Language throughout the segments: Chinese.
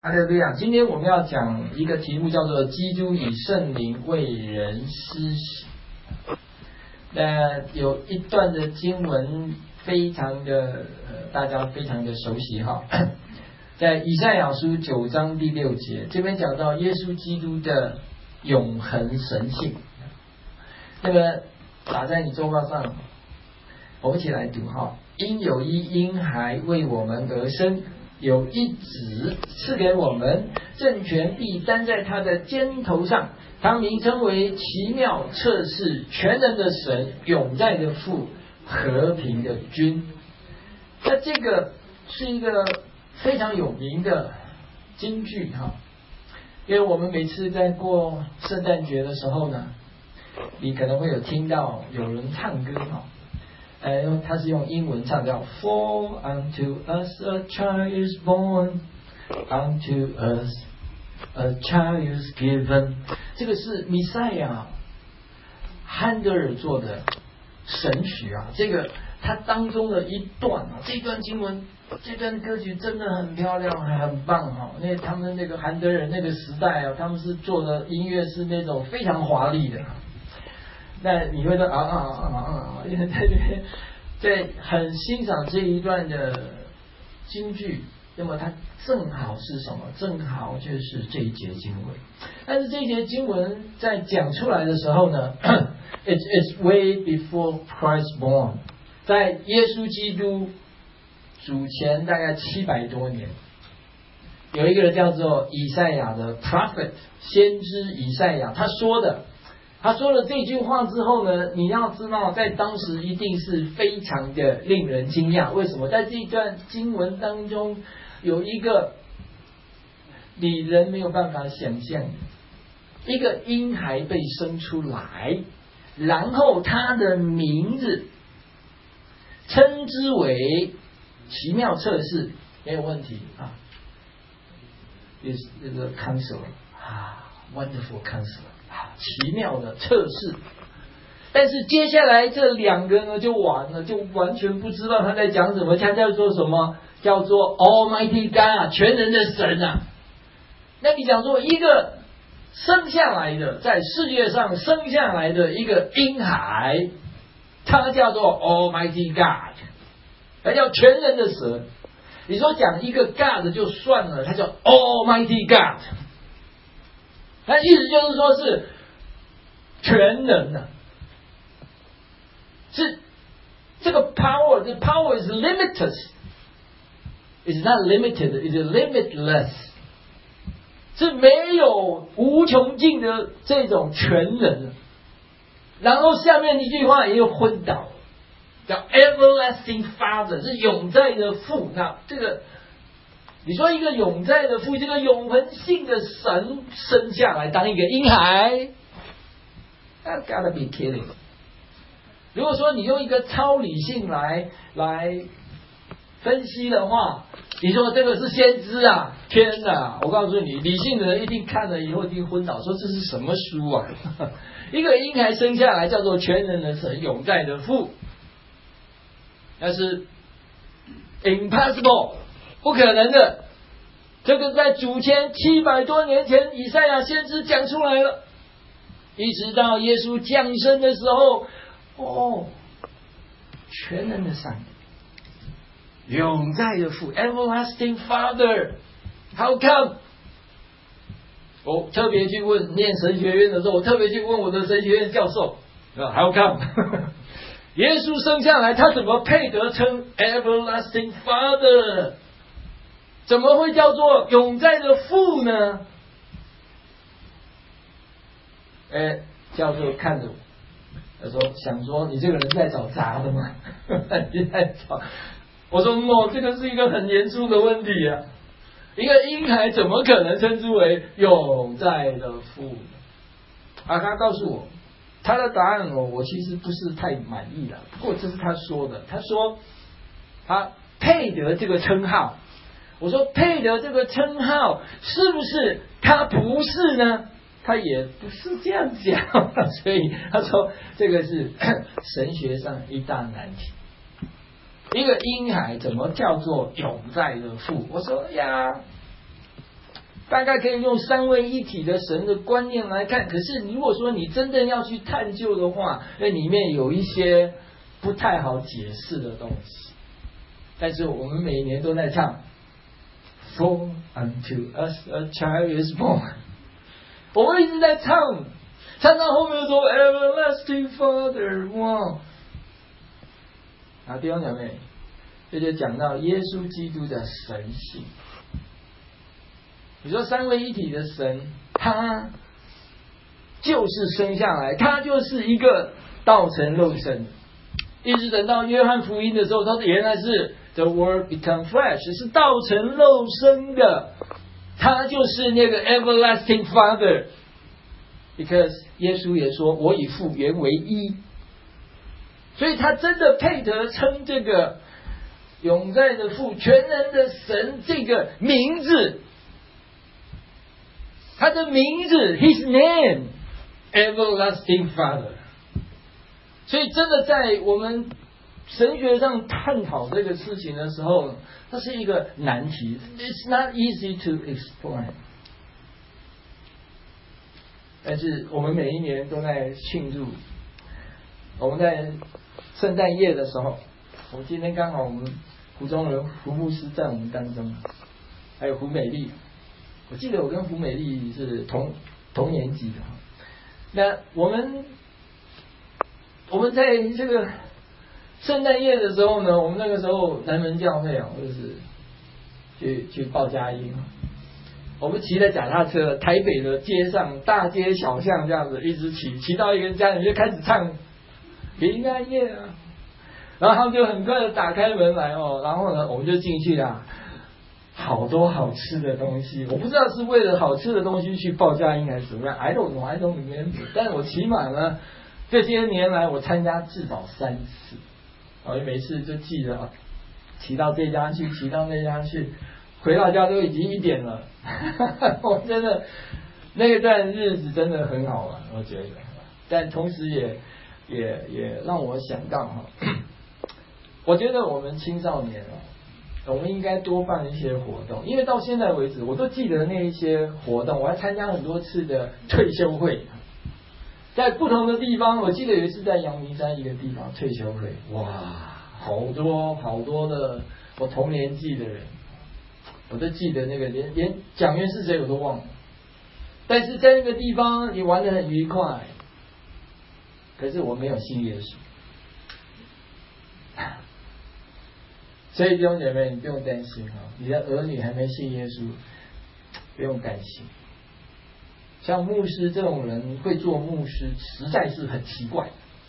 哈利路亚！今天我们要讲一个题目，叫做基督以圣灵为人施洗。有一段的经文非常的大家非常的熟悉哈，在以赛亚书9章第6节，这边讲到耶稣基督的永恒神性。那么打在你周报上，我们一起来读哈。因有一婴孩为我们而生，有一子赐给我们，政权必担在他的肩头上。他名称为奇妙、测试、全能的神，永在的父，和平的君。那这个是一个非常有名的金句哈，因为我们每次在过圣诞节的时候呢，你可能会有听到有人唱歌哈。他是用英文唱的 For unto us a child is born, unto us a child is given。 这个是弥赛亚汉德尔做的神曲啊，这个它当中的一段啊，这段经文，这段歌曲真的很漂亮，很棒哈。因为他们那个汉德尔那个时代啊，他们是做的音乐是那种非常华丽的。那你会说因为在很欣赏这一段的金句，那么它正好是什么？正好就是这一节经文。但是这一节经文在讲出来的时候呢，it's way before Christ born， 在耶稣基督主前大概700多年，有一个人叫做以赛亚的 prophet 先知以赛亚，他说了这句话之后呢，你要知道在当时一定是非常的令人惊讶。为什么？在这段经文当中有一个你人没有办法想象，一个婴孩被生出来，然后他的名字称之为奇妙测试，没有问题啊，也是这个 counselor 啊 ，wonderful counselor。奇妙的测试，但是接下来这两个呢就完了，就完全不知道他在讲什么。他叫做什么？叫做 Almighty God， 全能的神啊。那你讲说一个生下来的，在世界上生下来的一个婴孩，他叫做 Almighty God， 他叫全能的神。你说讲一个 God 就算了，他叫 Almighty God。那意思就是说是全能的，是这个 power， the power is limitless， it's not limited， it's limitless， 是没有无穷尽的这种全能。然后下面一句话也有昏倒，叫 everlasting Father， 是永在的父。那这个你说一个永在的父，这个永恒性的神生下来当一个婴孩， That gotta be kidding。 如果说你用一个超理性来分析的话，你说这个是先知啊，天哪！我告诉你，理性的人一定看了以后一定昏倒，说这是什么书啊？一个婴孩生下来叫做全能的神，永在的父，那是 impossible，不可能的。这个在主前700多年前，以赛亚先知讲出来了。一直到耶稣降生的时候，全能的上帝，永在的父 ，everlasting Father。How come？ 我特别去问念神学院的时候，我特别去问我的神学院教授 ，How come？ 耶稣生下来，他怎么配得称 everlasting Father？怎么会叫做永在的父呢？教授看着我，他说：“想说你这个人在找茬的吗？你在找。”我说：“这个是一个很严肃的问题啊！一个婴孩怎么可能称之为永在的父呢？”他告诉我他的答案我其实不是太满意了。不过这是他说的，他说他配得这个称号。我说配得这个称号是不是他不是呢？他也不是这样讲，所以他说这个是神学上一大难题。一个婴孩怎么叫做永在的父？我说呀， 大概可以用三位一体的神的观念来看。可是如果说你真正要去探究的话，那里面有一些不太好解释的东西。但是我们每年都在唱 For unto us a child is born， 我们一直在唱到后面说 Everlasting Father， 哇！弟兄姐妹，这就讲到耶稣基督的神性。你说三位一体的神，他就是生下来，他就是一个道成肉身。一直等到约翰福音的时候，他说原来是 The Word become flesh， 是道成肉身的，他就是那个 Everlasting Father。Because 耶稣也说我与父原为一，所以他真的配得称这个永在的父、全能的神这个名字。他的名字 His name Everlasting Father。 所以真的在我们神学上探讨这个事情的时候，它是一个难题。 It's not easy to explain。 但是我们每一年都在庆祝，我们在圣诞夜的时候，我们今天刚好我们胡宗仁胡牧师在我们当中，还有胡美丽。我记得我跟胡美丽是同年级的。那我们在这个圣诞夜的时候呢，我们那个时候南门教会啊，就是去报佳音。我们骑着脚踏车，台北的街上大街小巷这样子一直骑到一个家里面就开始唱平安夜啊，然后他们就很快的打开门来哦，然后呢我们就进去啦。好多好吃的东西，我不知道是为了好吃的东西去报佳音还是怎么样 ，I don't remember。但是我起码呢，这些年来我参加至少3次，我每次就记得骑到这家去，骑到那家去，回到家都已经1点了。我真的那段日子真的很好玩，我觉得。但同时也让我想到我觉得我们青少年我们应该多办一些活动，因为到现在为止，我都记得那一些活动，我还参加很多次的退休会，在不同的地方。我记得有一次在阳明山一个地方退休会，哇，好多的我同年纪的人，我都记得那个连讲员是谁我都忘了。但是在那个地方你玩得很愉快，可是我没有信耶稣。所以弟兄姐妹，你不用担心你的儿女还没信耶稣，不用担心。像牧师这种人会做牧师，实在是很奇怪，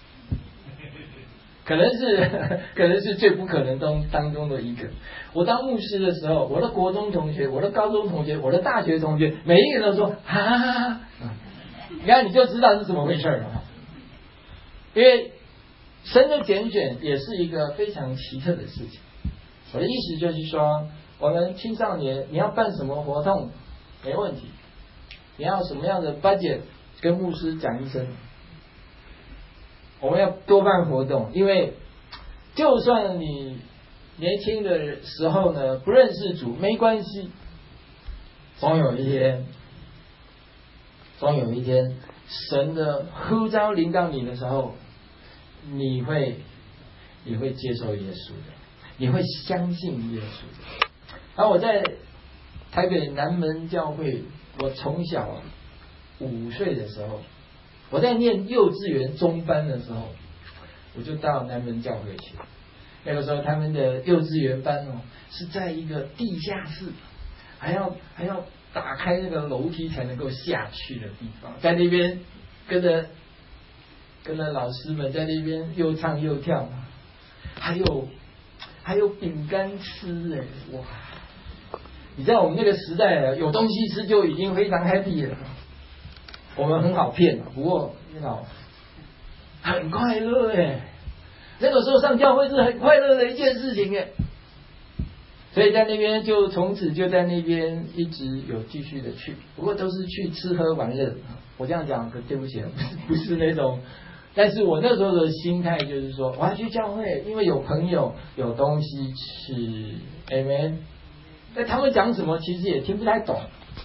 可能是最不可能当中的一个。我当牧师的时候，我的国中同学、我的高中同学、我的大学同学，每一个人都说你看你就知道是怎么回事了。因为神的拣选也是一个非常奇特的事情。我的意思就是说，我们青少年你要办什么活动没问题，你要什么样的 budget 跟牧师讲一声，我们要多办活动。因为就算你年轻的时候呢不认识主没关系，总有一天神的呼召临到你的时候，你会接受耶稣的，你会相信耶稣的。然后我在台北南门教会，我从小5岁的时候，我在念幼稚园中班的时候，我就到南门教会去。那个时候他们的幼稚园班是在一个地下室，还要打开那个楼梯才能够下去的地方，在那边跟着老师们在那边又唱又跳，还有饼干吃哇！你知道我们那个时代有东西吃就已经非常 happy 了，我们很好骗，不过很快乐那个时候上教会是很快乐的一件事情所以在那边就从此就在那边一直有继续的去，不过都是去吃喝玩乐。我这样讲可对不起，不是那种，但是我那时候的心态就是说，我要去教会，因为有朋友有东西吃 ，Amen。但他们讲什么其实也听不太懂，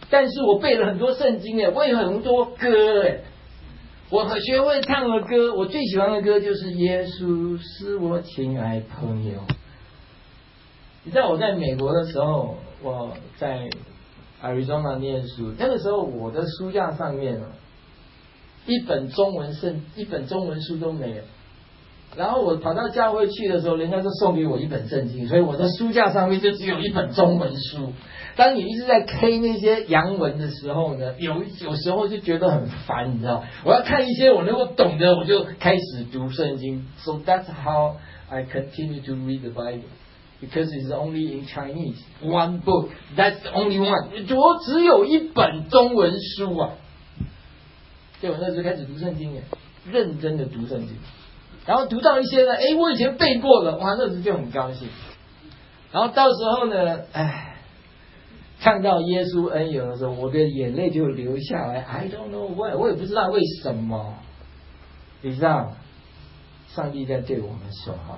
但是我背了很多圣经我有很多歌我学会唱的歌，我最喜欢的歌就是耶稣是我亲爱朋友。你知道我在美国的时候，我在 Arizona 念书，那个时候我的书架上面一本中文书都没有。然后我跑到教会去的时候，人家就送给我一本圣经，所以我的书架上面就只有一本中文书。当你一直在 K 那些洋文的时候呢，有时候就觉得很烦，你知道，我要看一些我能够懂的，我就开始读圣经。So that's how I continue to read the Bible, because it's only in Chinese, one book. That's the only one. 我只有一本中文书啊。所以我那时候开始读圣经认真的读圣经。然后读到一些呢，我以前背过了，哇，那时候就很高兴。然后到时候呢，看到耶稣恩友的时候，我的眼泪就流下来。I don't know why， 我也不知道为什么。你知道，上帝在对我们说话。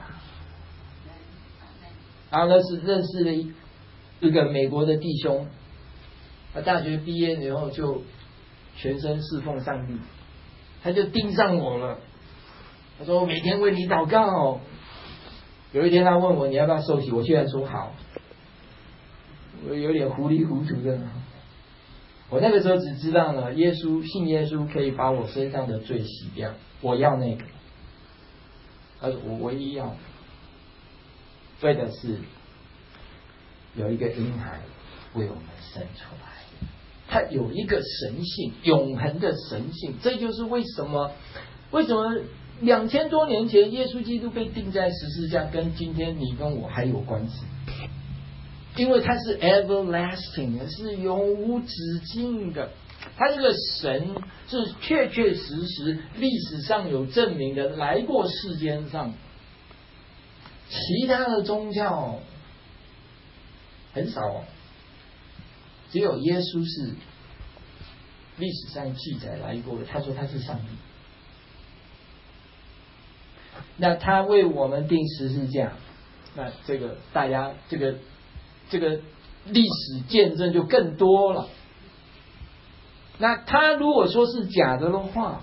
然后呢是认识了一个美国的弟兄，他大学毕业以后就全身侍奉上帝，他就盯上我了。他说我每天为你祷告。有一天他问我你要不要受洗，我居然说好。我有点糊里糊涂的。我那个时候只知道呢，信耶稣可以把我身上的罪洗掉，我要那个。他说我唯一要为的是有一个婴孩为我们生出来，他有一个神性，永恒的神性。这就是为什么2000多年前耶稣基督被钉在十字架，跟今天你跟我还有关系，因为他是 everlasting， 是永无止境的。他这个神是确确实实历史上有证明的，来过世间上。其他的宗教很少只有耶稣是历史上记载来过的。他说他是上帝，那他为我们钉十字架，那这个大家这个历史见证就更多了。那他如果说是假的话，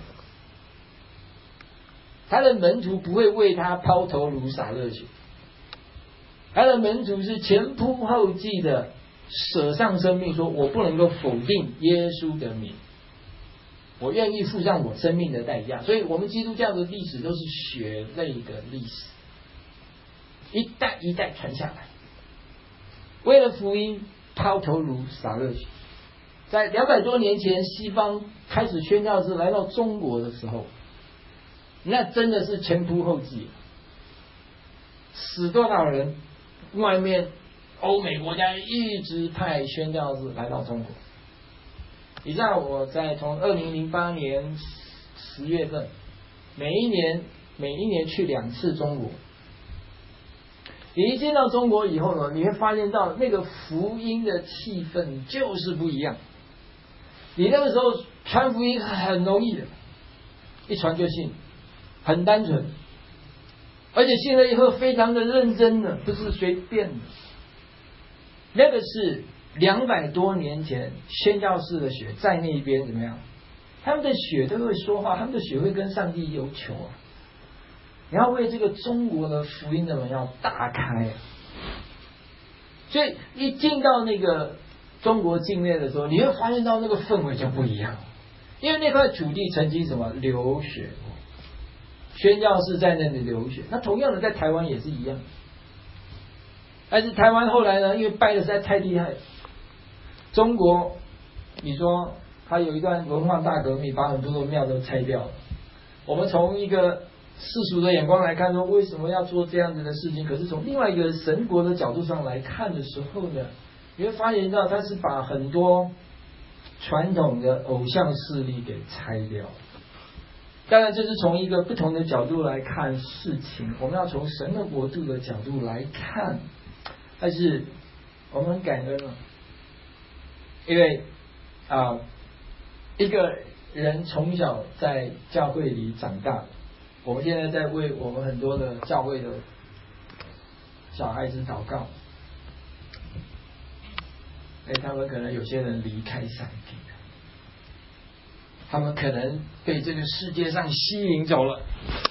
他的门徒不会为他抛头颅洒热血，他的门徒是前仆后继的舍上生命，说我不能够否定耶稣的名，我愿意付上我生命的代价。所以我们基督教的历史都是血泪的历史，一代一代传下来，为了福音抛头颅洒热血。在200多年前西方开始宣教士来到中国的时候，那真的是前仆后继，死多少人，外面欧美国家一直派宣教士来到中国。你知道我从2008年10月份每一年去2次中国。你一进到中国以后呢，你会发现到那个福音的气氛就是不一样。你那个时候传福音很容易的，一传就信，很单纯，而且信了以后非常的认真的，不是随便的。那个是200多年前宣教士的血在那边怎么样？他们的血都会说话，他们的血会跟上帝有求啊！你要为这个中国的福音的门要打开所以一进到那个中国境内的时候，你会发现到那个氛围就不一样，因为那块土地曾经什么流血过，宣教士在那里流血。那同样的在台湾也是一样，但是台湾后来呢，因为拜的实在太厉害，中国你说他有一段文化大革命，把很多的庙都拆掉了。我们从一个世俗的眼光来看，说为什么要做这样子的事情？可是从另外一个神国的角度上来看的时候呢，你会发现到他是把很多传统的偶像势力给拆掉。当然这是从一个不同的角度来看事情，我们要从神的国度的角度来看。但是我们很感恩了，因为一个人从小在教会里长大，我们现在在为我们很多的教会的小孩子祷告。 他们可能有些人离开上帝了，他们可能被这个世界上吸引走了。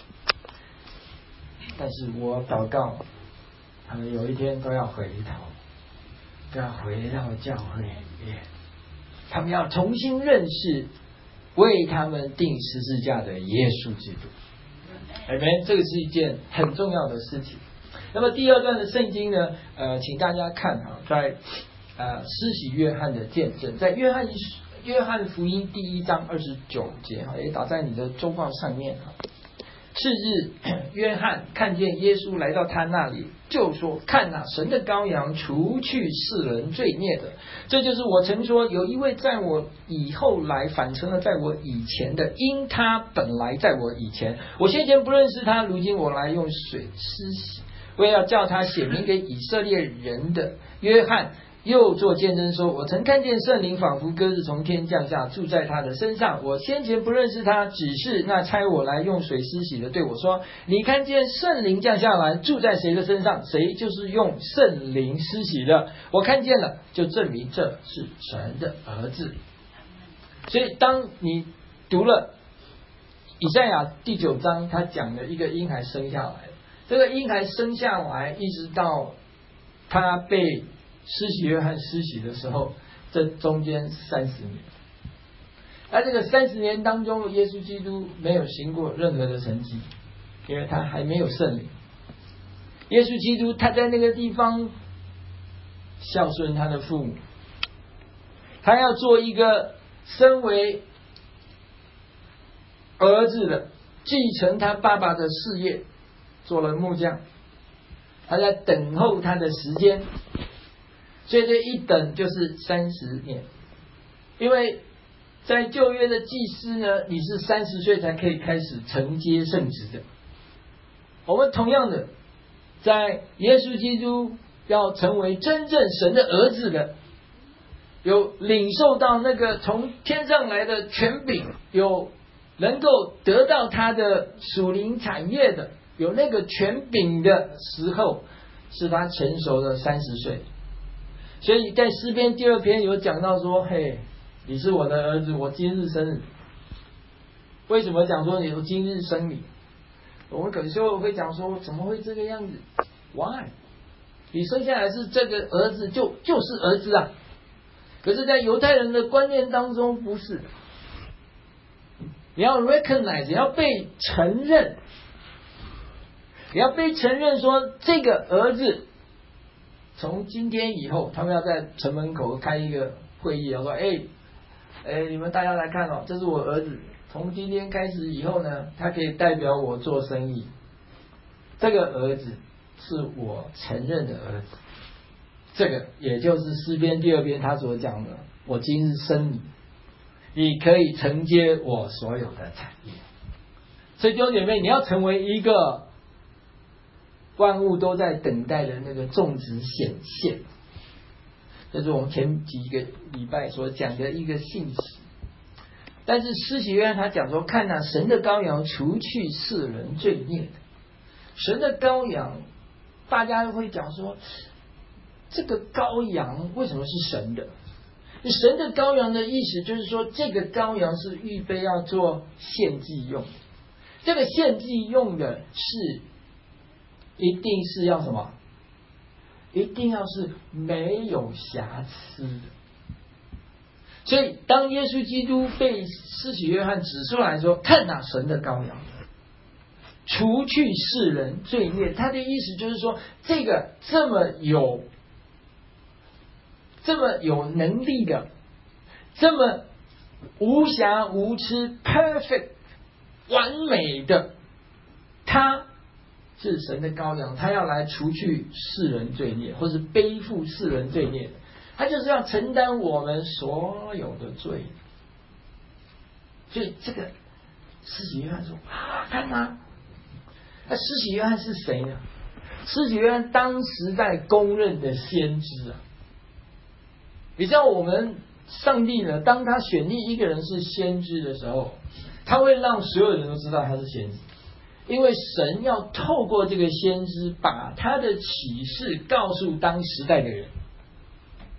但是我祷告，他们有一天都要回头，都要回到教会里面，他们要重新认识为他们钉十字架的耶稣基督。Amen， 这个是一件很重要的事情。那么第二段的圣经呢，请大家看在施洗约翰的见证，在约翰福音第1章29节也打在你的周报上面。次日，约翰看见耶稣来到他那里，就说：看哪，神的羔羊，除去世人罪孽的。这就是我曾说，有一位在我以后来，反成了在我以前的，因他本来在我以前，我先前不认识他，如今我来用水施洗，为要叫他显明给以色列人的。约翰又做见证说：我曾看见圣灵仿佛鸽子从天降下，住在他的身上。我先前不认识他，只是那差我来用水施洗的对我说：你看见圣灵降下来，住在谁的身上，谁就是用圣灵施洗的。我看见了，就证明这是神的儿子。所以当你读了以赛亚第9章，他讲了一个婴孩生下来，这个婴孩生下来一直到他被施洗约翰施洗的时候，这中间30年。而这个30年当中，耶稣基督没有行过任何的神迹，因为他还没有圣灵。耶稣基督他在那个地方孝顺他的父母，他要做一个身为儿子的，继承他爸爸的事业，做了木匠，他在等候他的时间。所以这一等就是30年，因为在旧约的祭司呢，你是30岁才可以开始承接圣职的。我们同样的，在耶稣基督要成为真正神的儿子的，有领受到那个从天上来的权柄，有能够得到他的属灵产业的，有那个权柄的时候，是他成熟的30岁。所以在诗篇第2篇有讲到说：嘿，你是我的儿子，我今日生你。为什么讲说你今日生你？我们可能会讲说，怎么会这个样子 ？Why？ 你生下来是这个儿子，就是儿子啊。可是，在犹太人的观念当中，不是。你要 recognize， 你要被承认，你要被承认说这个儿子。从今天以后，他们要在城门口开一个会议，要说：你们大家来看这是我儿子。从今天开始以后呢，他可以代表我做生意。这个儿子是我承认的儿子。这个也就是诗篇第2篇他所讲的：我今日生你，你可以承接我所有的产业。所以弟兄姐妹，你要成为一个万物都在等待的那个种子显现，这是我们前几个礼拜所讲的一个信息。但是施洗约翰他讲说：看哪，神的羔羊，除去世人罪孽的。神的羔羊，大家会讲说，这个羔羊为什么是神的？神的羔羊的意思就是说，这个羔羊是预备要做献祭用的。这个献祭用的是一定是要什么？一定要是没有瑕疵的。所以当耶稣基督被施洗约翰指出来说：看哪，神的羔羊，除去世人罪孽，他的意思就是说，这个这么有能力的，这么无瑕无疵 perfect 完美的，他是神的羔羊，他要来除去世人罪孽，或是背负世人罪孽，他就是要承担我们所有的罪。所以这个施洗约翰说：看哪。那施洗约翰是谁呢？施洗约翰当时在公认的先知啊。你知道我们上帝呢，当他选立一个人是先知的时候，他会让所有人都知道他是先知，因为神要透过这个先知把他的启示告诉当时代的人。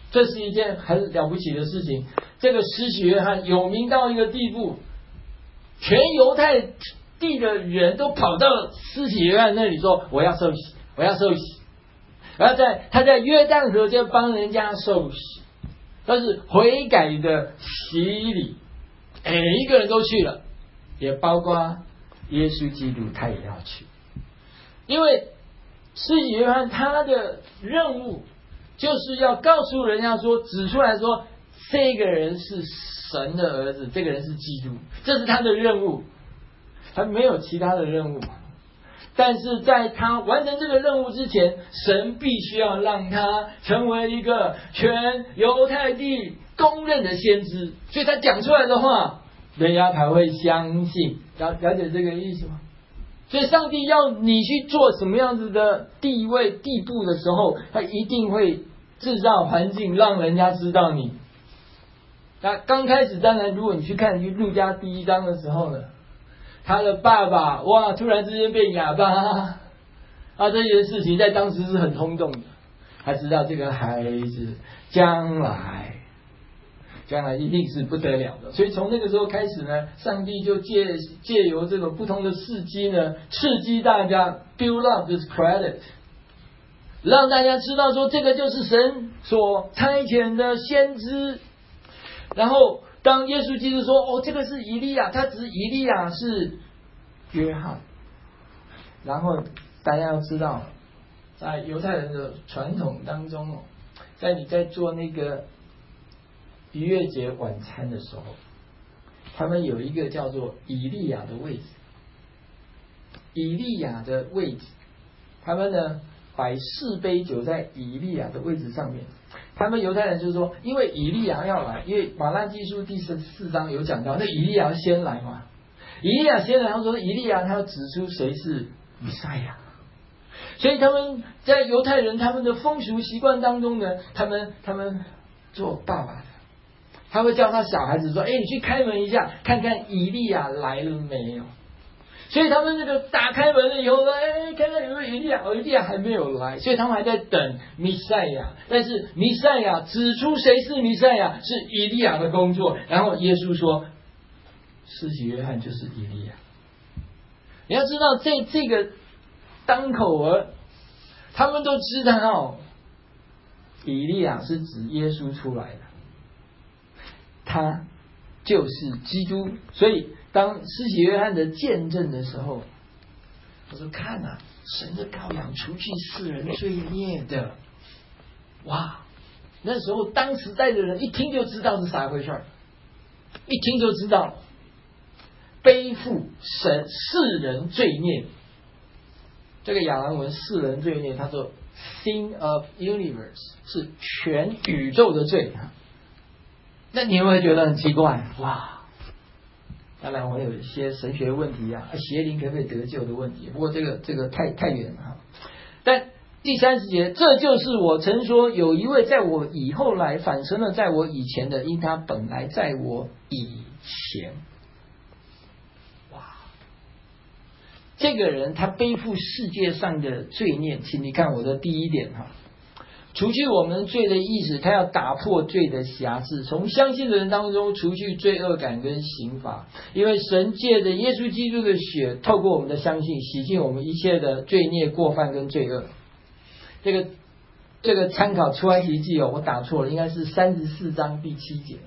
这是一件很了不起的事情。这个施洗约翰有名到一个地步，全犹太地的人都跑到施洗约翰那里说：“我要受洗，我要受洗。”然后他在约旦河就帮人家受洗，但是悔改的洗礼，每一个人都去了，也包括耶稣基督，他也要去。因为施洗约翰他的任务就是要告诉人家说，指出来说这个人是神的儿子，这个人是基督，这是他的任务，他没有其他的任务。但是在他完成这个任务之前，神必须要让他成为一个全犹太地公认的先知，所以他讲出来的话，人家才会相信。了解这个意思吗？所以上帝要你去做什么样子的地位地步的时候，他一定会制造环境让人家知道你。那刚开始当然如果你去看路加第1章的时候呢，他的爸爸哇突然之间变哑巴这件事情在当时是很轰动的。他知道这个孩子将来一定是不得了的，所以从那个时候开始呢，上帝就借由这种不同的事迹呢，刺激大家 build up this credit， 让大家知道说这个就是神所差遣的先知。然后当耶稣基督说这个是以利亚，他只是以利亚是约翰。然后大家要知道，在犹太人的传统当中在你在做那个逾越节晚餐的时候，他们有一个叫做以利亚的位置。以利亚的位置，他们呢摆4杯酒在以利亚的位置上面。他们犹太人就是说，因为以利亚要来，因为马拉基书第14章有讲到，那以利亚先来嘛。以利亚先来，他说以利亚他要指出谁是弥赛亚。所以他们在犹太人他们的风俗习惯当中呢，他们做爸爸的，他会叫他小孩子说：“你去开门一下，看看以利亚来了没有。”所以他们这个打开门了以后呢，看看有没有以利亚，以利亚还没有来，所以他们还在等弥赛亚。但是弥赛亚指出谁是弥赛亚，是以利亚的工作。然后耶稣说，施洗约翰就是以利亚。你要知道，这个当口儿，他们都知道以利亚是指耶稣出来的，他就是基督。所以当施洗约翰的见证的时候，他说：“看啊，神的羔羊除去世人罪孽的。”哇！那时候当时代的人一听就知道是啥回事，一听就知道背负世人罪孽。这个亚兰文世人罪孽，他说 sin of universe 是全宇宙的罪。那你会不会觉得很奇怪？哇！当然我有一些神学问题邪灵可不可以得救的问题，不过这个太远了。但第30节，这就是我曾说，有一位在我以后来，反成了在我以前的，因他本来在我以前。哇！这个人他背负世界上的罪孽，请你看我的第1点除去我们罪的意识，他要打破罪的辖制，从相信的人当中除去罪恶感跟刑罚。因为神借着耶稣基督的血，透过我们的相信，洗净我们一切的罪孽过犯跟罪恶。这个参考出埃及记我打错了，应该是34章第7节。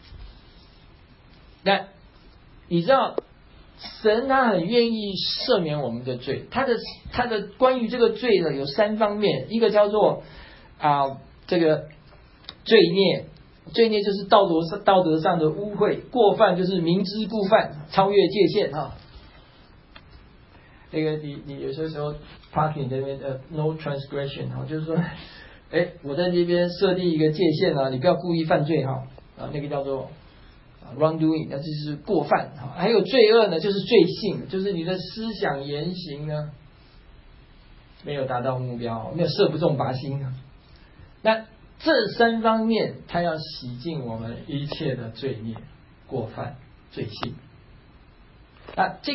那你知道神他很愿意赦免我们的罪，他的关于这个罪呢有3方面，一个叫做这个罪孽就是道德上的污秽，过犯就是明知故犯，超越界限那个你有些时候 parking 这边no transgression 就是说，我在这边设定一个界限你不要故意犯罪那个叫做wrongdoing， 那就是过犯还有罪恶呢，就是罪性，就是你的思想言行呢没有达到目标，没有射不中靶心那这3方面，他要洗净我们一切的罪孽、过犯、罪性。那这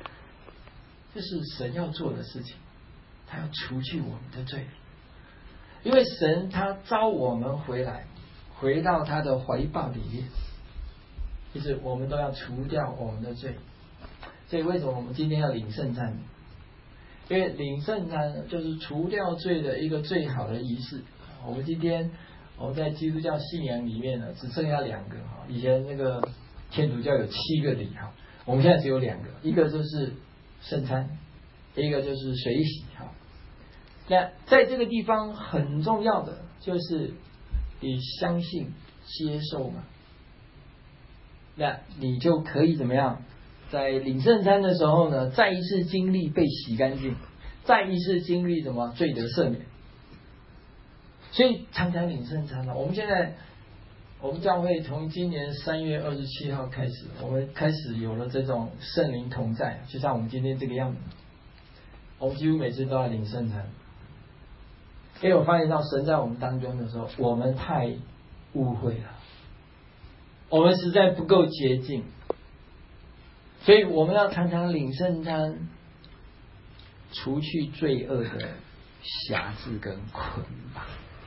是神要做的事情，他要除去我们的罪。 因为神他召我们回来，回到他的怀抱里面，就是我们都要除掉我们的罪。所以为什么我们今天要领圣餐？因为领圣餐就是除掉罪的一个最好的仪式。我们今天我们在基督教信仰里面呢，只剩下2个哈。以前那个天主教有7个礼哈，我们现在只有2个，一个就是圣餐，一个就是水洗哈。那在这个地方很重要的就是你相信接受嘛，那你就可以怎么样？在领圣餐的时候呢，再一次经历被洗干净，再一次经历什么罪得赦免。所以常常领圣餐了。我们教会从今年3月27号开始，我们开始有了这种圣灵同在，就像我们今天这个样子。我们几乎每次都要领圣餐，因为我发现到神在我们当中的时候，我们太误会了，我们实在不够洁净，所以我们要常常领圣餐，除去罪恶的辖制跟捆绑。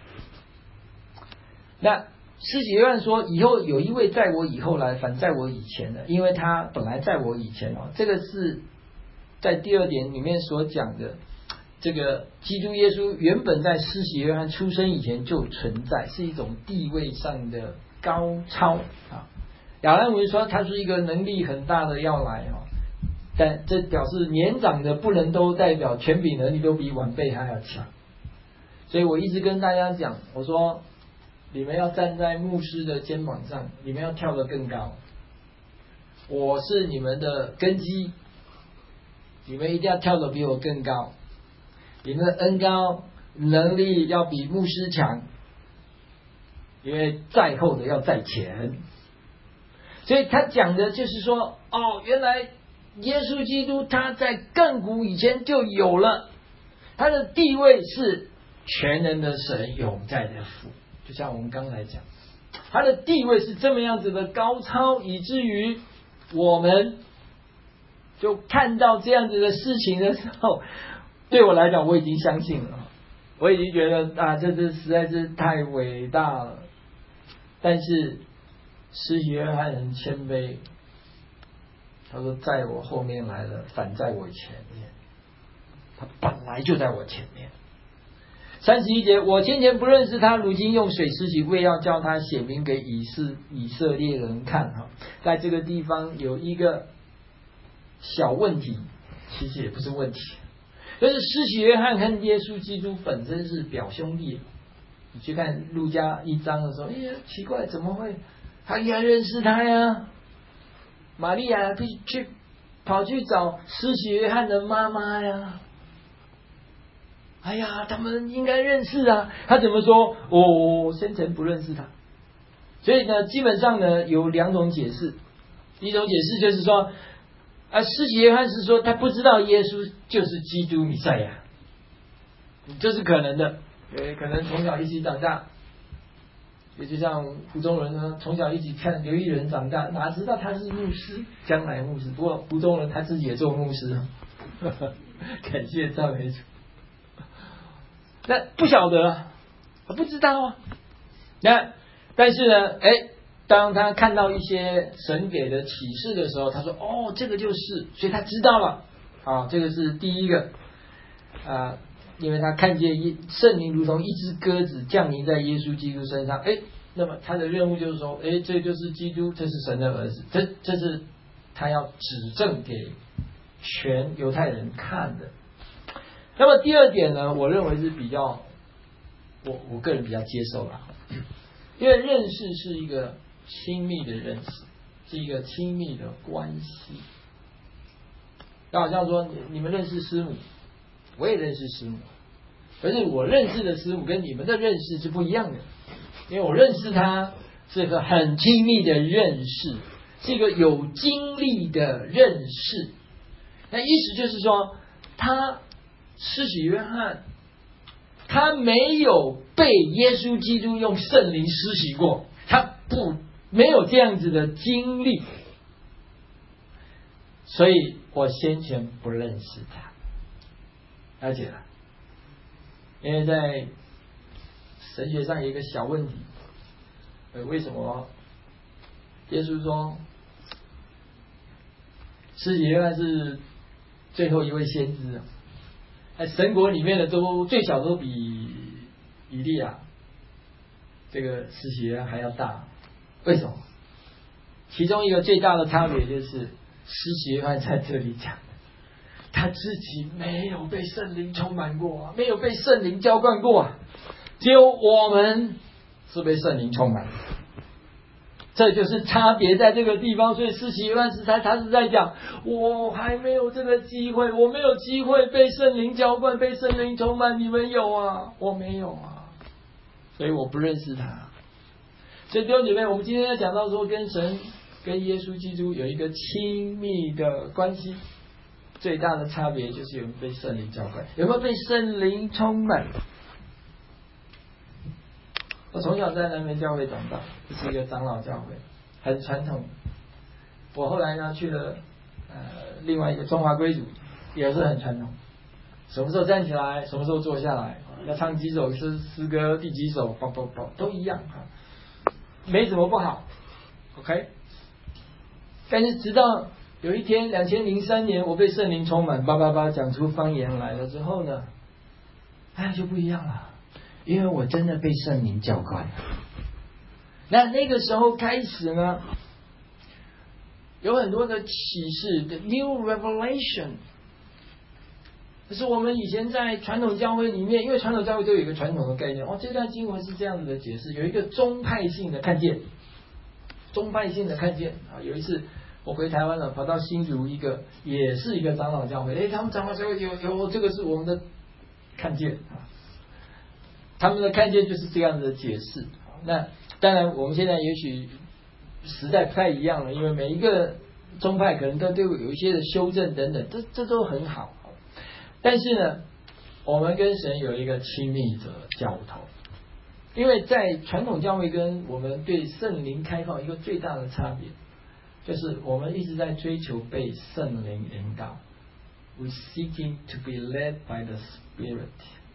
那施洗约翰说，以后有一位在我以后来，反在我以前的，因为他本来在我以前哦。这个是在第2点里面所讲的，这个基督耶稣原本在施洗约翰出生以前就存在，是一种地位上的高超啊。亚兰文说他是一个能力很大的要来哦，但这表示年长的不能都代表权柄能力都比晚辈还要强。所以我一直跟大家讲，我说你们要站在牧师的肩膀上，你们要跳得更高。我是你们的根基，你们一定要跳得比我更高。你们的恩高能力要比牧师强，因为在后的要在前。所以他讲的就是说，原来耶稣基督他在亘古以前就有了，他的地位是全能的神，永在的父。就像我们刚才讲，他的地位是这么样子的高超，以至于我们就看到这样子的事情的时候，对我来讲我已经相信了，我已经觉得这实在是太伟大了。但是施洗约翰很谦卑，他说在我后面来了，反在我前面，他本来就在我前面。31节，我先前不认识他，如今用水施洗，为要叫他显明给以色列人看。在这个地方有一个小问题，其实也不是问题，就是施洗约翰和耶稣基督本身是表兄弟。你去看路加1章的时候，奇怪，怎么会他应该认识他呀？玛利亚跑去找施洗约翰的妈妈呀。他们应该认识啊。他怎么说？我先前不认识他。所以呢，基本上呢有2种解释。一种解释就是说，施洗约翰是说他不知道耶稣就是基督弥赛亚，这是可能的。可能从小一起长大，也就像胡宗仁呢，从小一起看刘一人长大，哪知道他是牧师，将来牧师。不过胡宗仁他自己也做牧师，感谢赞美主。那不晓得，不知道啊。但是呢，当他看到一些神给的启示的时候，他说：“这个就是，所以他知道了。”这个是第一个因为他看见圣灵如同一只鸽子降临在耶稣基督身上。那么他的任务就是说，这就是基督，这是神的儿子，这是他要指证给全犹太人看的。那么第2点呢，我认为是比较我个人比较接受了，因为认识是一个亲密的认识，是一个亲密的关系。就好像说你们认识师母，我也认识师母，可是我认识的师母跟你们的认识是不一样的，因为我认识他是个很亲密的认识，是一个有经历的认识。那意思就是说，施洗约翰他没有被耶稣基督用圣灵施洗过，他没有这样子的经历，所以我先前不认识他。了解了。因为在神学上有一个小问题，为什么耶稣说施洗约翰是最后一位先知啊？神国里面的都最小都比以利亚这个施洗约翰还要大，为什么？其中一个最大的差别就是施洗约翰在这里讲，他自己没有被圣灵充满过啊，没有被圣灵浇灌过啊，只有我们是被圣灵充满，这就是差别在这个地方。所以施洗约翰他是在讲，我还没有这个机会，我没有机会被圣灵浇灌，被圣灵充满，你们有啊，我没有啊，所以我不认识他。所以弟兄姐妹，我们今天要讲到说跟神跟耶稣基督有一个亲密的关系，最大的差别就是有没有被圣灵浇灌，有没有被圣灵充满。我从小在南门教会长大，这是一个长老教会，很传统。我后来呢去了另外一个中华归主，也是很传统，什么时候站起来，什么时候坐下来，要唱几首诗歌，第几首，都一样啊，没什么不好 ，OK。但是直到有一天2003年，我被圣灵充满，讲出方言来了之后呢，就不一样了，因为我真的被圣灵浇灌了。那个时候开始呢，有很多的启示 ，the new revelation， 就是我们以前在传统教会里面，因为传统教会都有一个传统的概念，这段经文是这样子的解释，有一个宗派性的看见，有一次我回台湾了，跑到新竹一个也是一个长老教会，他们长老教会有这个是我们的看见啊，他们的看见就是这样的解释。那当然我们现在也许时代不太一样了，因为每一个宗派可能都有一些的修正等等，这都很好。但是呢，我们跟神有一个亲密的交通，因为在传统教会跟我们对圣灵开放一个最大的差别，就是我们一直在追求被圣灵引导 ，we seeking to be led by the Spirit。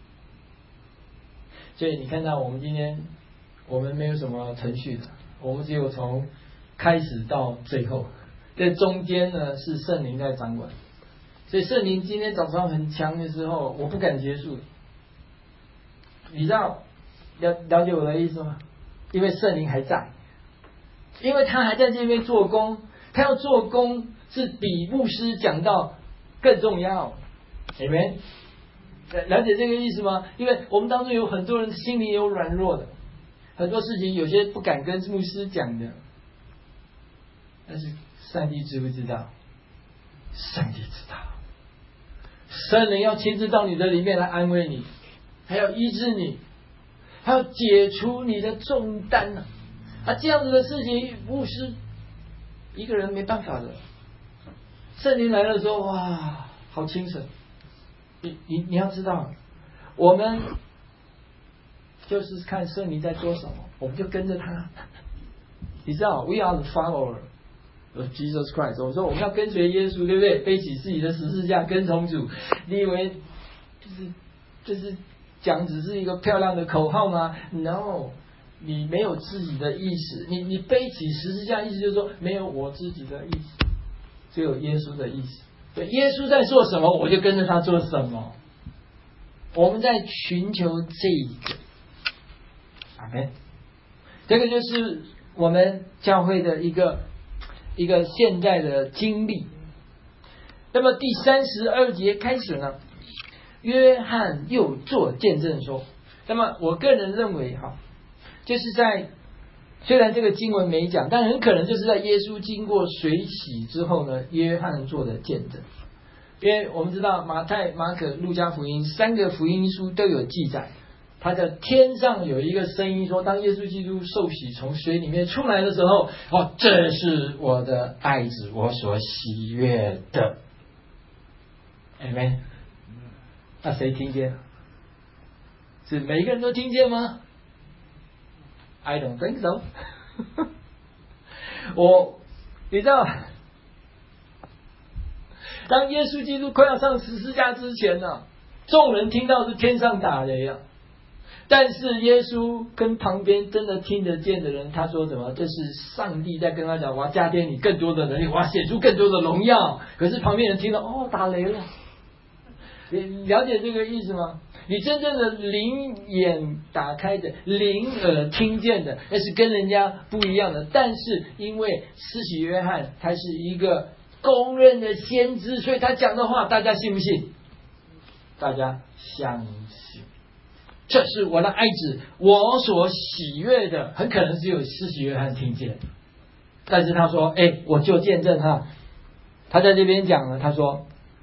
所以你看到我们今天，我们没有什么程序的，我们只有从开始到最后，这中间呢是圣灵在掌管。所以圣灵今天早上很强的时候，我不敢结束。你知道了解我的意思吗？因为圣灵还在，因为他还在这边做工，他要做工是比牧师讲道更重要。Amen。了解这个意思吗？因为我们当中有很多人心里有软弱的，很多事情有些不敢跟牧师讲的，但是上帝知不知道？上帝知道。圣灵要亲自到你的里面来安慰你，还要医治你，还要解除你的重担这样子的事情，牧师一个人没办法的。圣灵来的时候，哇，好清晨。你要知道，我们就是看圣灵在做什么，我们就跟着他。你知道 ，We are the follower of Jesus Christ。我说我们要跟随耶稣，对不对？背起自己的十字架，跟从主。你以为就是讲只是一个漂亮的口号吗 ？No， 你没有自己的意识。你背起十字架，意思就是说没有我自己的意思，只有耶稣的意思。对，耶稣在做什么，我就跟着他做什么。我们在寻求这个，阿们。这个就是我们教会的一个现在的经历。那么第32节开始呢，约翰又做见证说，那么我个人认为就是在虽然这个经文没讲，但很可能就是在耶稣经过水洗之后呢，约翰做的见证。因为我们知道马太、马可、路加福音3个福音书都有记载，他在天上有一个声音说，当耶稣基督受洗从水里面出来的时候，这是我的爱子，我所喜悦的。Amen。那谁听见？是每一个人都听见吗？I don't think so 你知道，当耶稣基督快要上十字架之前众人听到是天上打雷但是耶稣跟旁边真的听得见的人，他说什么？这是上帝在跟他讲，我要加添你更多的能力，我要显出更多的荣耀。可是旁边人听了，哦，打雷了。你了解这个意思吗？你真正的灵眼打开的，灵耳听见的，那是跟人家不一样的。但是因为施洗约翰他是一个公认的先知，所以他讲的话大家信不信？大家相信。这是我的爱子，我所喜悦的。很可能只有施洗约翰听见，但是他说我就见证他在这边讲了，他说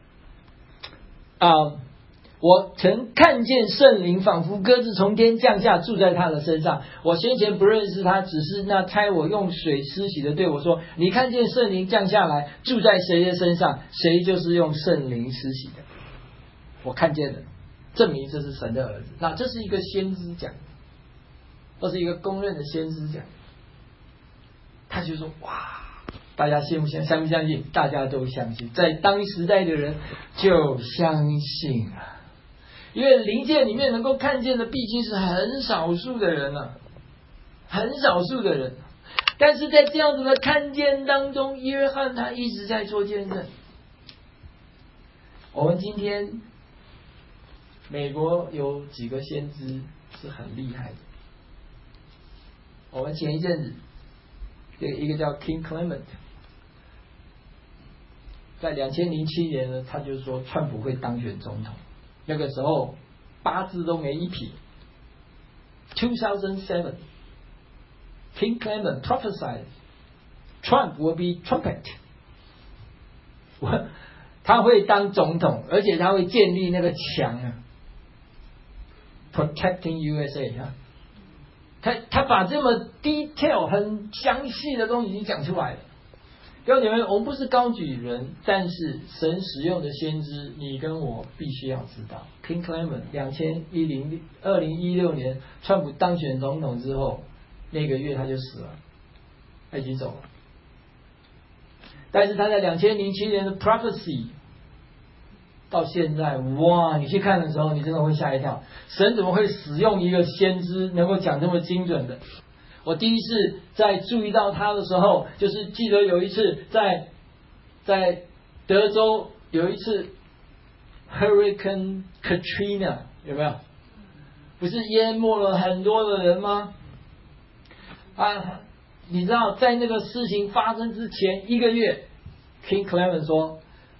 我曾看见圣灵仿佛鸽子从天降下，住在他的身上。我先前不认识他，只是那差我用水施洗的对我说，你看见圣灵降下来，住在谁的身上，谁就是用圣灵施洗的。我看见了，证明这是神的儿子。那这是一个先知讲，这是一个公认的先知讲。他就说哇，大家信不信？相不相信？大家都相信，在当时代的人就相信啊。因为灵界里面能够看见的毕竟是很少数的人啊，很少数的人。但是在这样子的看见当中，约翰他一直在做见证。我们今天美国有几个先知是很厉害的。我们前一阵子一个叫 King Clement， 在2007年呢，他就说川普会当选总统。那个时候八字都没一撇。2007 King Clement prophesied Trump will be trumpet 他会当总统，而且他会建立那个墙啊 protecting USA 啊。他把这么 detail 很详细的东西已经讲出来了。弟兄姐妹，我们不是高举人，但是神使用的先知，你跟我必须要知道。King Clement 2016年川普当选总统之后，那个月他就死了，他已经走了。但是他在2007年的 prophecy 到现在，哇！你去看的时候，你真的会吓一跳。神怎么会使用一个先知能够讲这么精准的？我第一次在注意到他的时候，就是记得有一次在德州有一次 Hurricane Katrina， 有没有？不是淹没了很多的人吗？你知道在那个事情发生之前一个月 ，King Clement 说，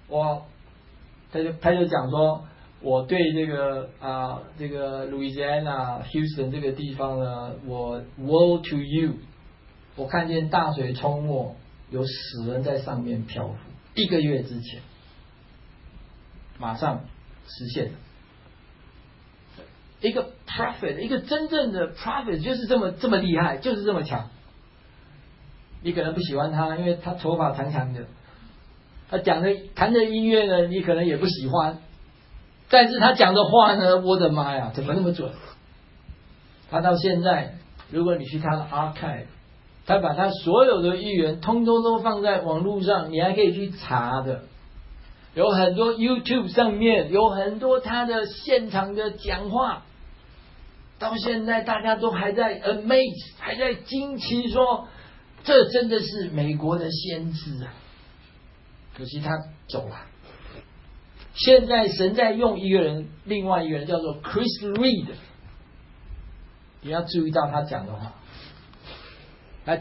他就讲说，我对这个Louisiana Houston 这个地方呢，我 woe to you， 我看见大水冲没，有死人在上面漂浮。一个月之前，马上实现了。一个 prophet， 一个真正的 prophet 就是这么厉害，就是这么强。你可能不喜欢他，因为他头发长长的，他弹的音乐呢，你可能也不喜欢。但是他讲的话呢，我的妈呀，怎么那么准？他到现在，如果你去他的 archive， 他把他所有的预言通通都放在网络上，你还可以去查的。有很多 YouTube 上面有很多他的现场的讲话，到现在大家都还在 amaze， 还在惊奇说，这真的是美国的先知啊！可惜他走了。现在神在用一个人，另外一个人叫做 Chris Reed， 你要注意到他讲的话。他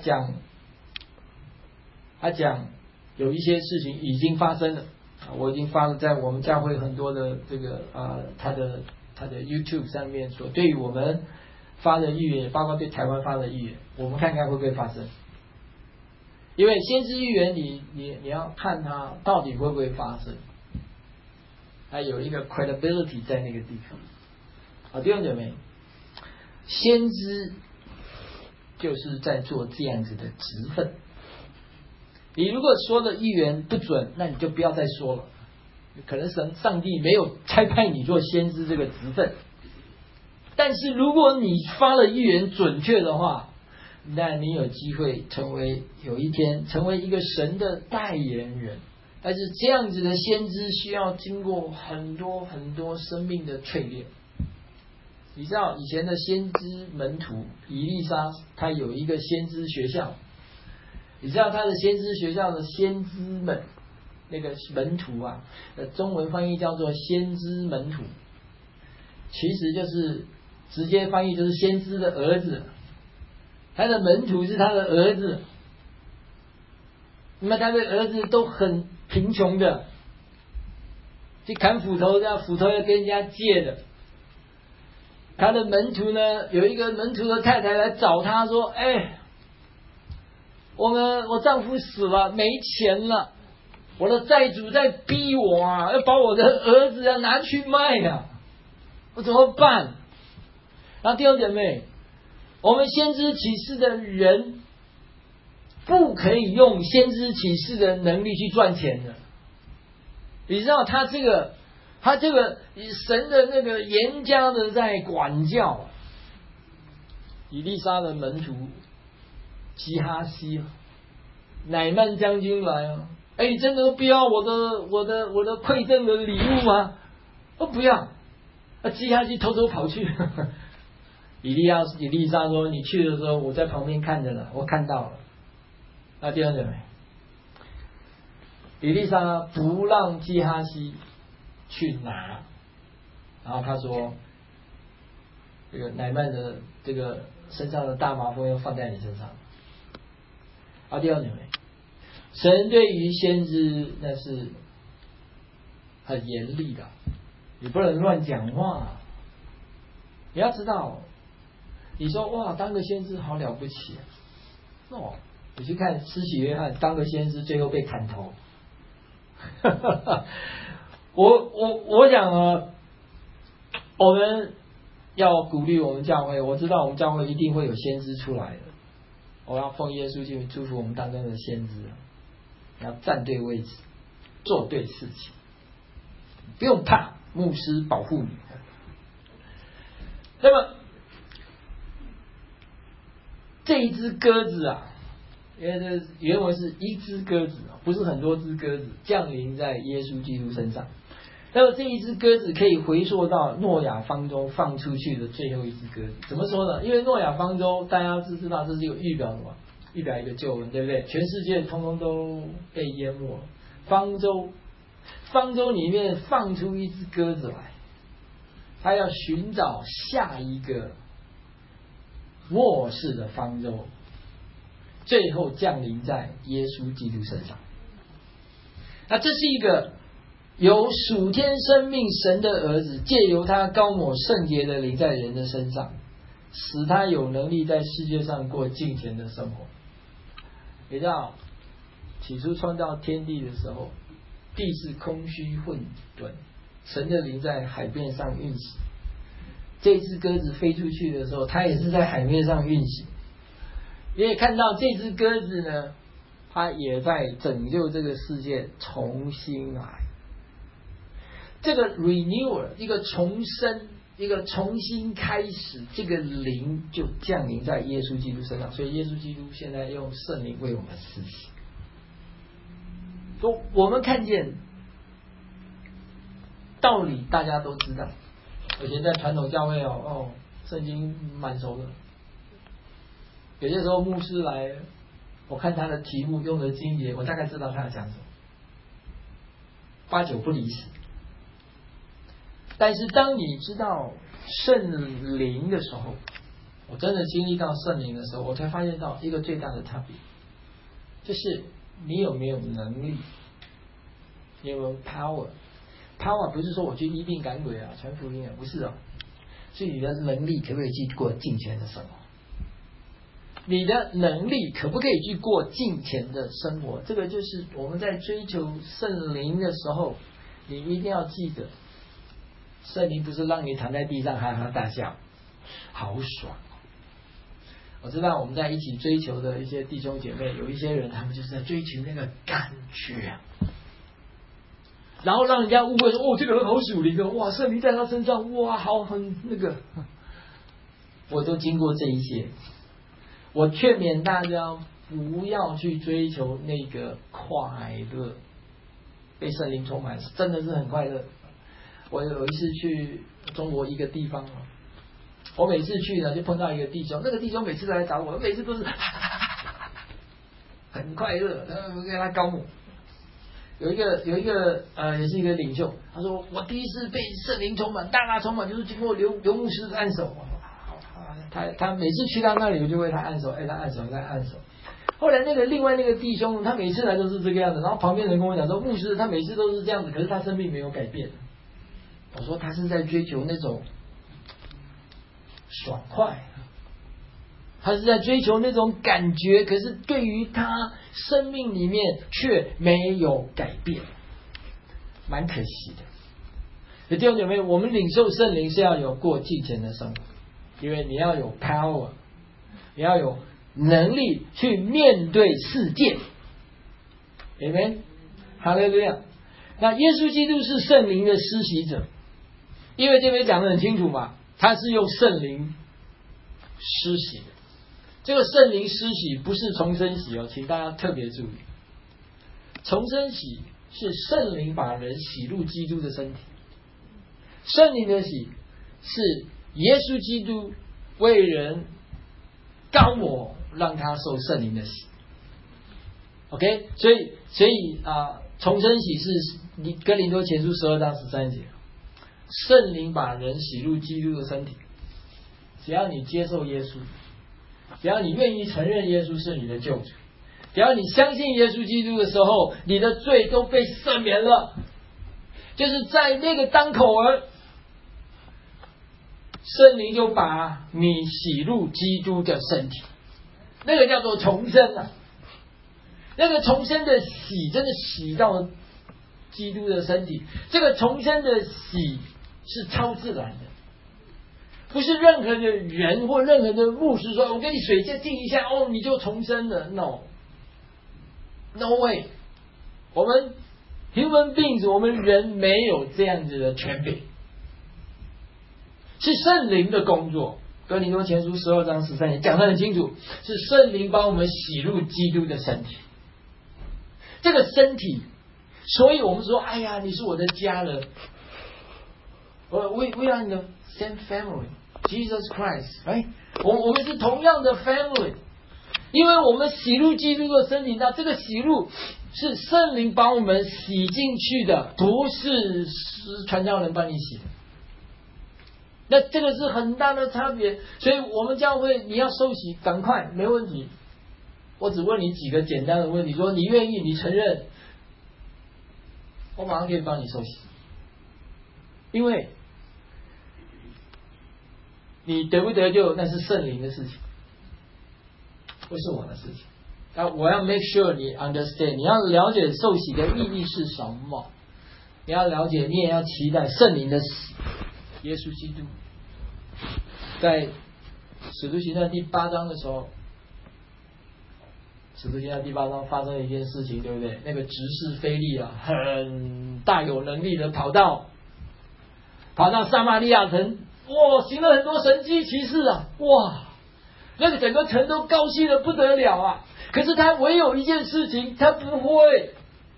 讲有一些事情已经发生了，我已经发了在我们教会很多的这个他的 YouTube 上面所对于我们发的预言，包括对台湾发的预言，我们看看会不会发生。因为先知预言你要看它到底会不会发生，它有一个 credibility 在那个地方。好，弟兄姐妹，先知就是在做这样子的职分。你如果说的预言不准，那你就不要再说了。可能上帝没有差派你做先知这个职分。但是如果你发了预言准确的话，那你有机会有一天成为一个神的代言人。但是这样子的先知需要经过很多很多生命的淬炼。 你知道以前的先知门徒以利沙，他有一个先知学校，你知道他的先知学校的先知们那个门徒啊，中文翻译叫做先知门徒，其实就是直接翻译就是先知的儿子，他的门徒是他的儿子。那么他的儿子都很贫穷的，去砍斧头，这样斧头要跟人家借的。他的门徒呢，有一个门徒的太太来找他说：“哎，我丈夫死了，没钱了，我的债主在逼我啊，要把我的儿子要拿去卖啊，我怎么办？”然后弟兄姐妹，我们先知启示的人不可以用先知启示的能力去赚钱的。你知道他这个神的那个严加的在管教以利沙的门徒基哈西，乃曼将军来啊，哎，你真的不要我的馈赠的礼物吗？不要。基哈西偷偷跑去。以利沙说：“你去的时候，我在旁边看着了，我看到了。”弟兄姐妹，以利沙不让基哈西去拿，然后他说：“这个乃曼的这个身上的大麻风要放在你身上。”弟兄姐妹，神对于先知那是很严厉的，你不能乱讲话。你要知道，你说哇，当个先知好了不起你去看施洗约翰当个先知，最后被砍头。我想我们要鼓励我们教会，我知道我们教会一定会有先知出来的。我要奉耶稣基督祝福我们当中的先知，要站对位置，做对事情，不用怕，牧师保护你。那么这一只鸽子啊，因为这原文是一只鸽子，不是很多只鸽子降临在耶稣基督身上。那么这一只鸽子可以回溯到诺亚方舟放出去的最后一只鸽子。怎么说呢？因为诺亚方舟大家知道这是一个预表的嘛，预表一个救恩，对不对？全世界通通都被淹没了。方舟里面放出一只鸽子来，他要寻找下一个末世的方舟，最后降临在耶稣基督身上。那这是一个由属天生命神的儿子，借由他高抹圣洁的灵在人的身上，使他有能力在世界上过敬虔的生活。你知道，起初创造天地的时候，地是空虚混沌，神的灵在海面上运行。这只鸽子飞出去的时候，它也是在海面上运行。你也看到这只鸽子呢，它也在拯救这个世界重新来。这个 renewal， 一个重生，一个重新开始，这个灵就降临在耶稣基督身上。所以耶稣基督现在用圣灵为我们施行。说我们看见道理，大家都知道。以前在传统教会圣经蛮熟的。有些时候牧师来，我看他的题目用的经节，我大概知道他要讲什么，8、9不离十。但是当你知道圣灵的时候，我真的经历到圣灵的时候，我才发现到一个最大的差别，就是你有没有能力，你有没有 power。power 不是说我去医病赶鬼啊、传福音啊，不是是你的能力可不可以去过敬虔的生活？你的能力可不可以去过敬虔的生活？这个就是我们在追求圣灵的时候，你一定要记得，圣灵不是让你躺在地上哈哈大笑，好爽。我知道我们在一起追求的一些弟兄姐妹，有一些人他们就是在追求那个感觉，然后让人家误会说这个人好属灵的，哇，圣灵在他身上，哇，好很那个。我都经过这一些，我劝勉大家不要去追求那个快乐，被圣灵充满真的是很快乐。我有一次去中国一个地方， 我每次去呢，就碰到一个弟兄，那个弟兄每次都来找我，每次都是很快乐，我给他高牧。有一个也是一个领袖，他说我第一次被圣灵充满，大充满，就是经过刘牧师的按手。我说好，他每次去到那里，我就为他按手，他按手。后来另外那个弟兄，他每次来都是这个样子，然后旁边人跟我讲说，牧师他每次都是这样子，可是他生命没有改变。我说他是在追求那种爽快，他是在追求那种感觉，可是对于他生命里面却没有改变，蛮可惜的。弟兄姐妹，我们领受圣灵是要有过敬虔的生活，因为你要有 power， 你要有能力去面对世界。Amen， 哈利路亚。那耶稣基督是圣灵的施洗者，因为这边讲得很清楚嘛，他是用圣灵施洗的。这个圣灵施洗不是重生洗哦，请大家特别注意。重生洗是圣灵把人洗入基督的身体，圣灵的洗是耶稣基督为人高抹，让他受圣灵的洗。OK， 所以重生洗是哥林多前书12章13节，圣灵把人洗入基督的身体。只要你接受耶稣，只要你愿意承认耶稣是你的救主，只要你相信耶稣基督的时候，你的罪都被赦免了。就是在那个当口儿，圣灵就把你洗入基督的身体，那个叫做重生啊。那个重生的洗真的洗到基督的身体，这个重生的洗是超自然的，不是任何的人或任何的牧师说我给你水再浸一下你就重生了。 No way， 我们 human beings， 我们人没有这样子的权柄，是圣灵的工作。哥林多前书12章13节讲得很清楚，是圣灵帮我们洗入基督的身体。这个身体，所以我们说哎呀，你是我的家人， we are in the same family Jesus Christ， right？ 我们是同样的 family， 因为我们洗入基督的身体。那这个洗入是圣灵帮我们洗进去的，不是传教人帮你洗的。那这个是很大的差别。所以我们教会你要受洗赶快，没问题。我只问你几个简单的问题，说你愿意，你承认，我马上可以帮你受洗。因为你得不得救那是圣灵的事情，不是我的事情。我要 make sure 你 understand， 你要了解受洗的意义是什么，你要了解，你也要期待圣灵的洗。耶稣基督在使徒行传第8章的时候，使徒行传第8章发生了一件事情，对不对？那个执事腓利啊，很大有能力的跑到撒玛利亚城，行了很多神迹奇事啊，那个整个城都高兴的不得了啊。可是他唯有一件事情，他不会，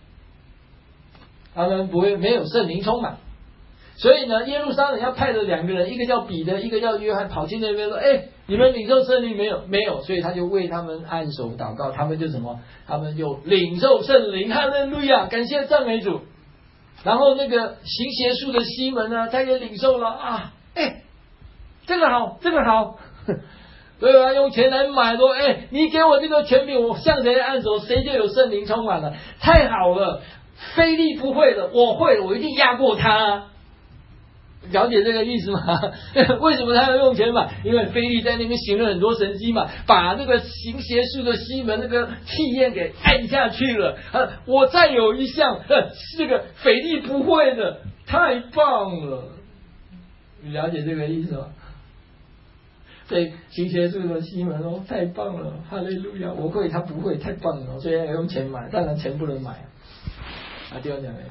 他们不会，没有圣灵充满。所以呢，耶路撒冷要派了2个人，一个叫彼得，一个叫约翰，跑去那边说：你们领受圣灵没有？没有。所以他就为他们按手祷告，他们就什么？他们就领受圣灵，哈利路亚，感谢赞美主。然后那个行邪术的西门呢，他也领受了啊，这个好，对吧？用钱来买说，你给我这个权柄，我向谁按手，谁就有圣灵充满了，太好了。腓利不会的，我会了，我一定压过他。了解这个意思吗？为什么他要用钱买？因为腓利在那边行了很多神迹嘛，把那个行邪术的西门那个气焰给按下去了。我再有一项，这个腓利不会的，太棒了。你了解这个意思吗？对，行邪术的西门太棒了，哈利路亚！我会，他不会，太棒了，所以要用钱买，当然钱不能买弟兄姐妹，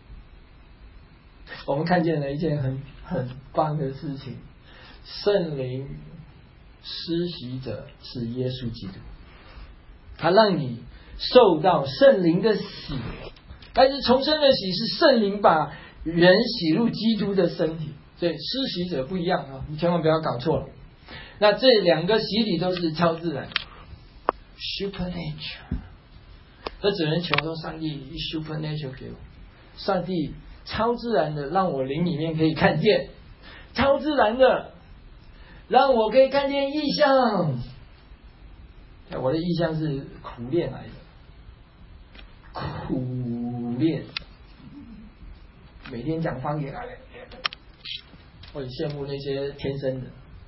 我们看见了一件很棒的事情，圣灵施洗者是耶稣基督，他让你受到圣灵的洗。但是重生的洗是圣灵把人洗入基督的身体， 所以施洗者不一样啊，你千万不要搞错了。那这两个洗礼都是超自然 ，supernatural。这只能求说上帝 supernatural 给我，上帝超自然的让我灵里面可以看见，超自然的让我可以看见异象。我的意象是苦练来的，苦练，每天讲方言来的。我很羡慕那些天生的。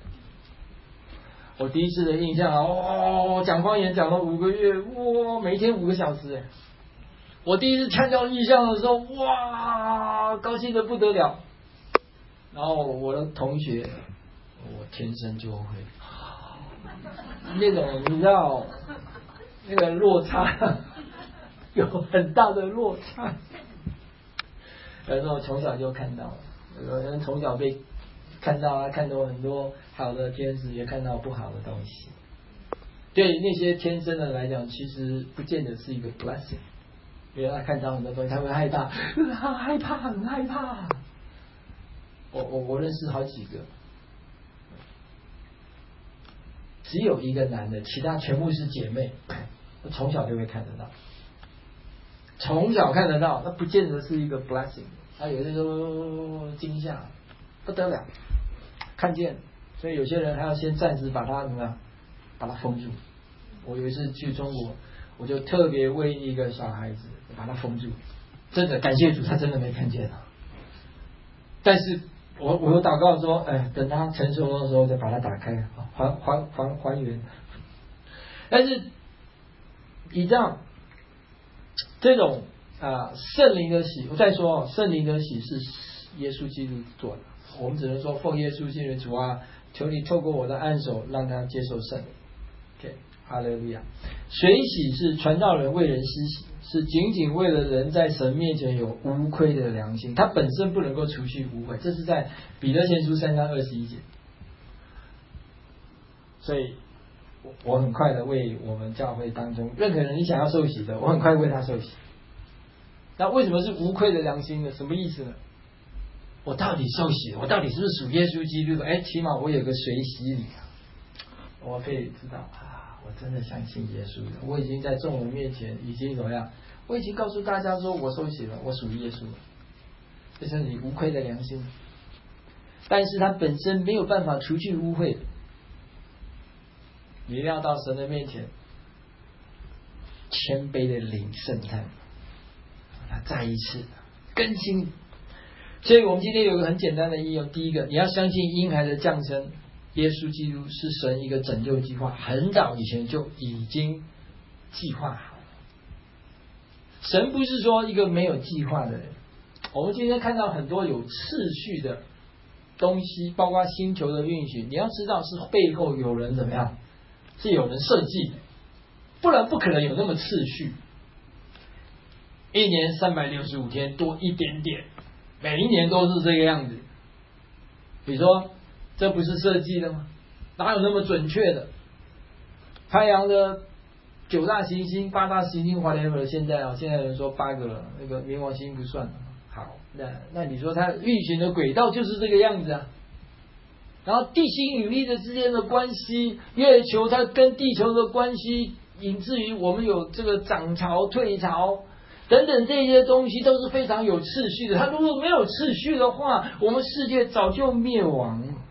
我第一次的印象讲方言讲了5个月，每天5个小时哎。我第一次看到异象的时候，高兴得不得了。然后我的同学，我天生就会。那种你知道，那个落差有很大的落差。有时候从小就看到了，有人从小被看到看到很多好的天使，也看到不好的东西。对那些天生的来讲，其实不见得是一个 blessing， 因为他看到很多东西，他会害怕，很害怕。我认识好几个。只有一个男的，其他全部是姐妹。我从小就会看得到，从小看得到，那不见得是一个 blessing。他有些时候惊吓不得了，看见，所以有些人还要先暂时把它怎么样，把它封住。我有一次去中国，我就特别为一个小孩子把它封住，真的感谢主，他真的没看见了。但是我有祷告说，等他成熟的时候再把它打开，还原。但是以这种圣灵的洗，我再说圣灵的洗是耶稣基督做的，我们只能说奉耶稣基督主啊，求你透过我的按手让他接受圣灵。OK， 哈利路亚。水洗是传道人为人施洗，是仅仅为了人在神面前有无愧的良心，它本身不能够除去污秽，这是在彼得前书3章21节。所以我很快的为我们教会当中任何人你想要受洗的，我很快为他受洗。那为什么是无愧的良心呢？什么意思呢？我到底受洗，我到底是不是属耶稣基督的？起码我有个水洗礼，我可以知道我真的相信耶稣的。我已经在众人面前已经怎么样？我已经告诉大家说我受洗了，我属于耶稣了。这是你无愧的良心，但是它本身没有办法除去污秽。你一定要到神的面前，谦卑的领圣餐，再一次更新。所以我们今天有个很简单的应用，第一个，你要相信婴孩的降生，耶稣基督是神一个拯救计划，很早以前就已经计划好了。神不是说一个没有计划的人。我们今天看到很多有次序的东西，包括星球的运行，你要知道是背后有人怎么样，是有人设计，不然不可能有那么次序。一年365天多一点点，每一年都是这个样子。你说这不是设计的吗？哪有那么准确的？太阳的9大行星、8大行星 whatever， 现在有人说8个了，那个冥王星不算了。好，那你说它运行的轨道就是这个样子啊。然后地心引力的之间的关系，月球它跟地球的关系，以至于我们有这个涨潮、退潮等等，这些东西都是非常有次序的。它如果没有次序的话，我们世界早就灭亡了。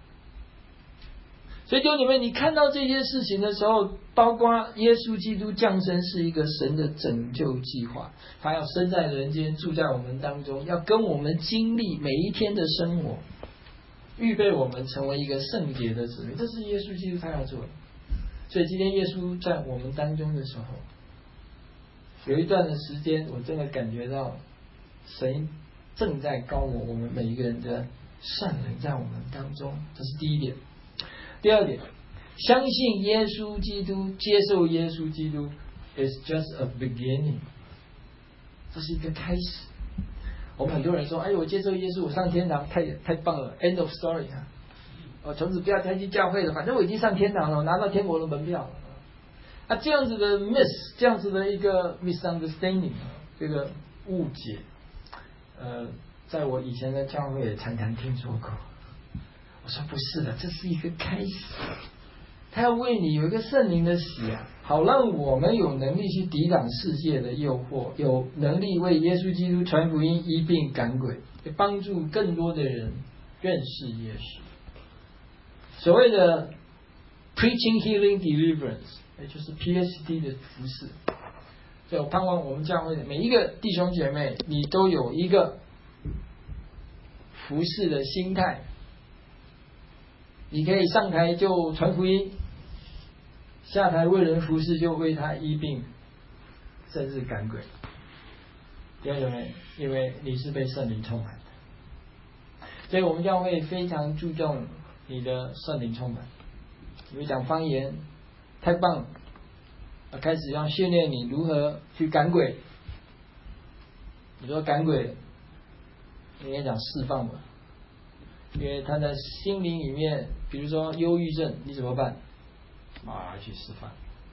所以弟兄姐妹，你看到这些事情的时候，包括耶稣基督降生是一个神的拯救计划，他要生在人间，住在我们当中，要跟我们经历每一天的生活，预备我们成为一个圣洁的子民，这是耶稣基督他要做的。所以今天耶稣在我们当中的时候，有一段的时间，我真的感觉到神正在高抹我们每一个人的圣灵在我们当中，这是第一点。第二点，相信耶稣基督，接受耶稣基督 is just a beginning， 这是一个开始。我们很多人说，我接受耶稣，我上天堂，太棒了 ，end of story 啊！我从此不要再去教会了，反正我已经上天堂了，我拿到天国的门票了。这样子的 miss， 这样子的一个 misunderstanding， 这个误解， 在我以前的教会也常常听说过。我说不是的，这是一个开始，他要为你有一个圣灵的喜啊，好让我们有能力去抵挡世界的诱惑，有能力为耶稣基督传福音、医病赶鬼，帮助更多的人认识耶稣。所谓的 preaching healing deliverance， 也就是 PhD 的服事。所以我盼望我们教会的每一个弟兄姐妹，你都有一个服事的心态，你可以上台就传福音，下台为人服事就为他医病，甚至赶鬼。弟兄姐妹，因为你是被圣灵充满的，所以我们教会非常注重你的圣灵充满。你会讲方言，太棒了！开始要训练你如何去赶鬼。你说赶鬼，应该讲释放吧，因为他的心灵里面，比如说忧郁症，你怎么办？去释放。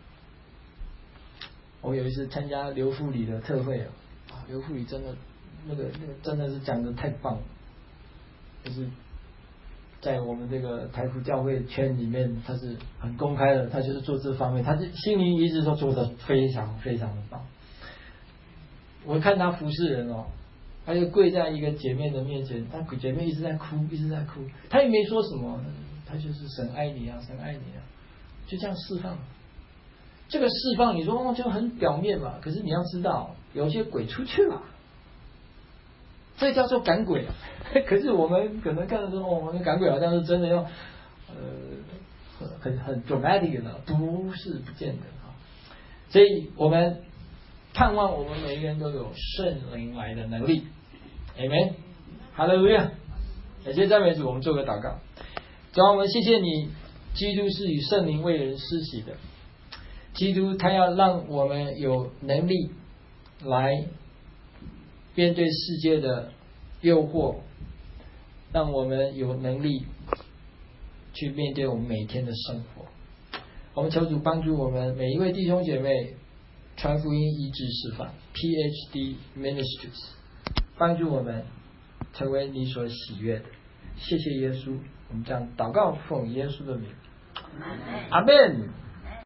我有一次参加刘富里的特会啊，刘富里真的那个真的是讲的太棒了，就是在我们这个台福教会圈里面，他是很公开的，他就是做这方面，他心灵一直都做得非常非常的棒。我看他服侍人哦，他就跪在一个姐妹的面前，他姐妹一直在哭，一直在哭，他也没说什么，他就是神爱你啊，神爱你啊，就这样释放。这个释放，你说就很表面嘛，可是你要知道，有些鬼出去了。这叫做赶鬼，可是我们可能看到说，我们赶鬼好像是真的要，很 dramatic 的，不是不见得啊。所以我们盼望我们每一个人都有圣灵来的能力 ，Amen， 哈利路亚。感谢赞美主，我们做个祷告。主啊，我们谢谢你，基督是与圣灵为人施洗的，基督他要让我们有能力来面对世界的诱惑，让我们有能力去面对我们每天的生活。我们求主帮助我们每一位弟兄姐妹传福音、医治、释放 PhD Ministries， 帮助我们成为你所喜悦的。谢谢耶稣，我们这样祷告，奉耶稣的名，阿们。